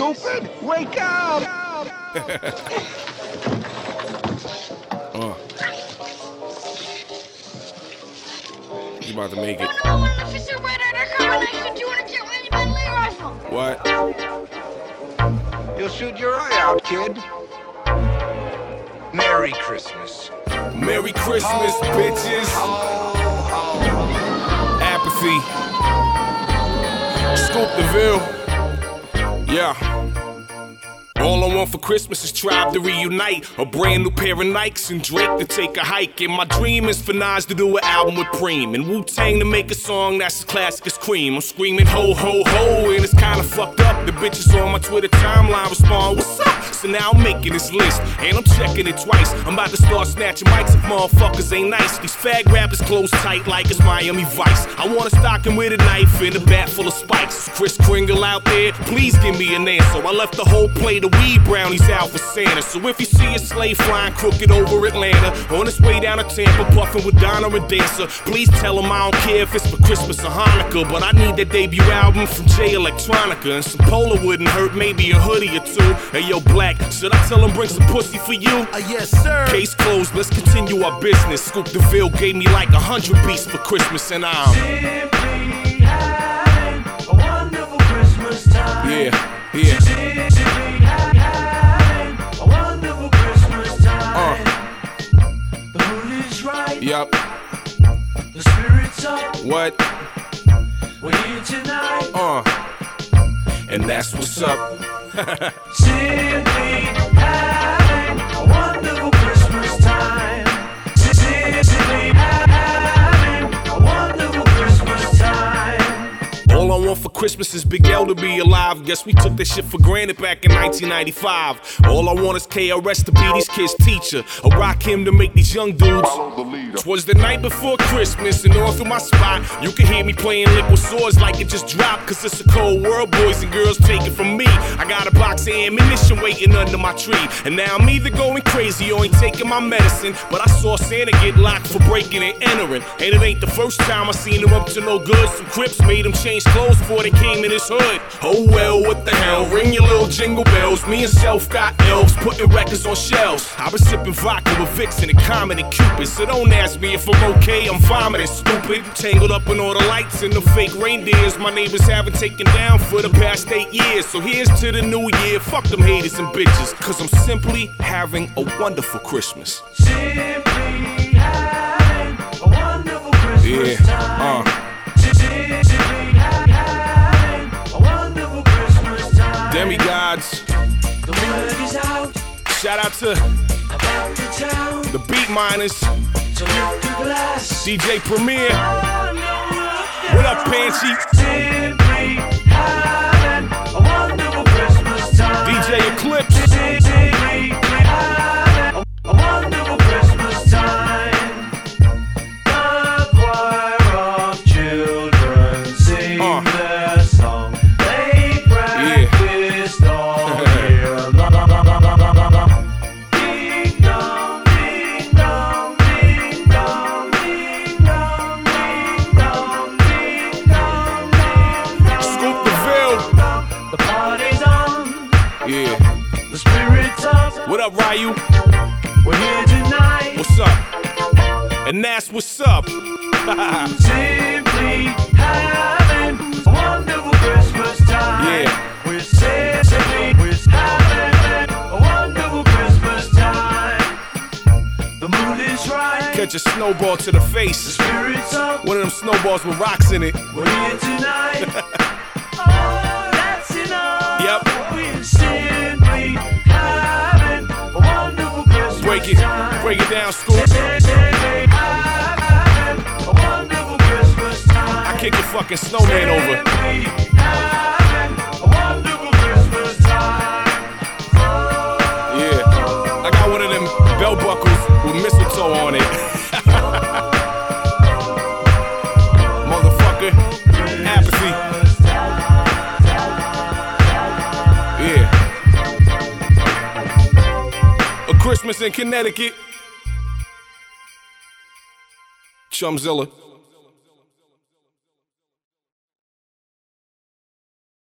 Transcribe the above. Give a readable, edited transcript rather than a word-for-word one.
stupid? Wake up! You about to make it. What? You'll shoot your eye out, kid. Merry Christmas. Merry Christmas, bitches. Apathy. Scoop the Ville. Yeah. All I want for Christmas is Tribe to reunite, a brand new pair of Nikes and Drake to take a hike. And my dream is for Nas to do an album with Preem and Wu-Tang to make a song that's as classic as Cream. I'm screaming ho ho ho and it's kinda fucked up. The bitches on my Twitter timeline respond, what's up? So now I'm making this list and I'm checking it twice. I'm about to start snatching mics if motherfuckers ain't nice. These fag rappers close tight like it's Miami Vice. I want to stock him with a knife and a bat full of spikes. Chris Kringle out there, please give me an answer. I left the whole plate of weed brownies out for Santa. So if you see a slave flying crooked over Atlanta, on its way down to Tampa, puffing with Donna and Dancer, please tell him I don't care if it's for Christmas or Hanukkah, but I need that debut album from Jay Electronica. And some polo wouldn't hurt, maybe a hoodie or two. Hey yo, Black, should I tell him bring some pussy for you? Yes, sir. Case closed, let's continue our business. Scoop the Ville gave me like 100 beats for Christmas and I'm simply having a wonderful Christmas time. Yeah. Simply having a wonderful Christmas time. The mood is right. Yup. The spirit's up. What? We're here tonight. And that's what's up. Simply having a wonderful Christmas time. Simply having a wonderful Christmas time. All I want for Christmas is Big L to be alive. Guess we took that shit for granted back in 1995. All I want is KRS to be these kids' teacher, or rock him to make these young dudes. Twas the night before Christmas, and all through my spot, you can hear me playing Liquid Swords like it just dropped. Cause it's a cold world, boys and girls, take it from me. I got a box of ammunition waiting under my tree, and now I'm either going crazy or ain't taking my medicine. But I saw Santa get locked for breaking and entering, and it ain't the first time I seen him up to no good. Some Crips made him change clothes before they came in his hood. Oh well, what the hell, ring your little jingle bells. Me and Self got elves putting records on shelves. I was sipping vodka with Vixen and Comet and Cupid, so don't ask me if I'm okay, I'm vomiting, stupid. Tangled up in all the lights and the fake reindeers my neighbors haven't taken down for the past 8 years. So here's to the new year, fuck them haters and bitches, cause I'm simply having a wonderful Christmas. Simply having a wonderful Christmas time. Simply having a wonderful Christmas time. Demigods. The word is out. Shout out to About the town. the Beat Miners, So lift the glass. DJ Premier. What up, Panchy? Simply having a wonderful Christmas time. DJ Eclipse. Simply having a wonderful Christmas time. The choir of children sing their song. They practiced all year long. Ding dong, ding dong, ding dong, ding dong, ding dong, ding dong, ding dong. Scoop the Ville. The party's on. Yeah. The spirit's up. What up, Ryu? We're here tonight. What's up? And that's what's up. Simply having a wonderful Christmas time. Yeah. We're simply having a wonderful Christmas time. The mood is right. Catch a snowball to the The face. spirit's up. One of them snowballs with rocks in it. We're here tonight. Oh, that's enough. Yep. We're simply having a wonderful Christmas time. Break it down, Scoop. Simply having a wonderful Christmas time. I kick your fucking snowman over. Simply having a wonderful Christmas time. Yeah. I got one of them belt buckles with mistletoe on it. Motherfucker. Apathy. Yeah. A Christmas in Connecticut. Chumzilla.